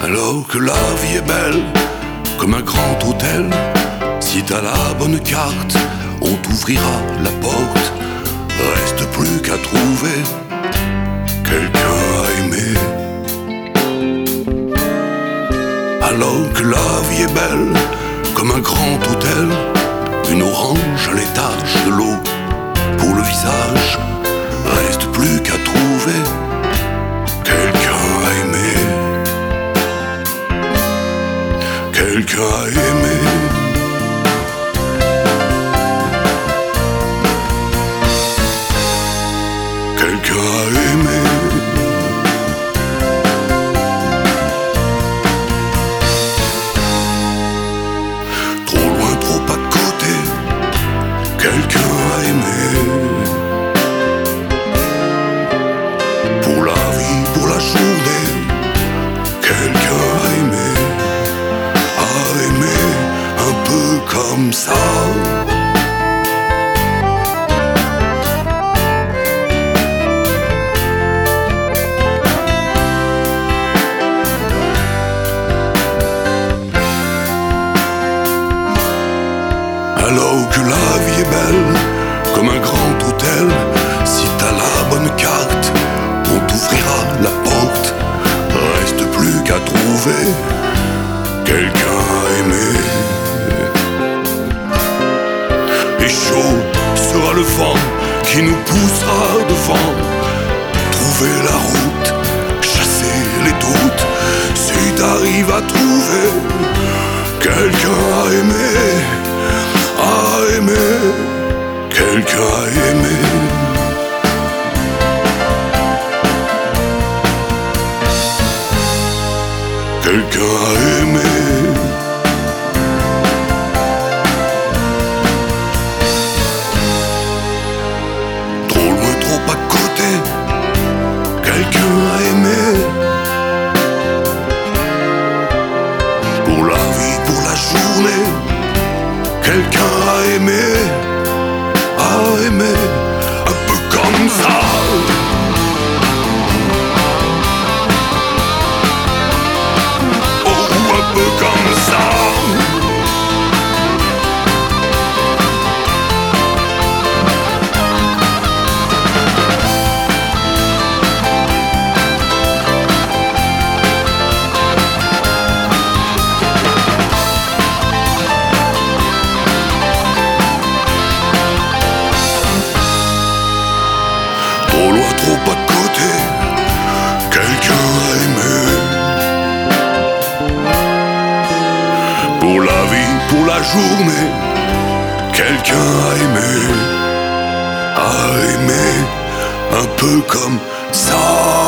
Alors que la vie est belle, comme un grand hôtel, si t'as la bonne carte, on t'ouvrira la porte. Reste plus qu'à trouver quelqu'un à aimer. Alors que la vie est belle, comme un grand hôtel, une orange à l'étage, de l'eau pour le visage. Reste plus qu'à trouver quelqu'un à aimer. Quelqu'un à aimer. Quelqu'un à aimer. Trop loin, trop à côté, quelqu'un à aimer. Pour la vie, pour la journée, quelqu'un à aimer. À aimer un peu comme ça. Alors que la vie est belle, comme un grand hôtel, si t'as la bonne carte, on t'ouvrira la porte. Reste plus qu'à trouver quelqu'un à aimer. Et chaud sera le vent qui nous poussera devant. Trouver la route, chasser les doutes, si t'arrives à trouver quelqu'un à aimer. À aimer, quelqu'un à aimer. Quelqu'un à aimer. Trop loin, trop à côté, quelqu'un à aimer. Pour la vie, pour la journée, quelqu'un à aimer, un peu comme ça. Oh, un peu comme ça. Trop à côté, quelqu'un à aimer. Pour la vie, pour la journée, quelqu'un à aimer, un peu comme ça.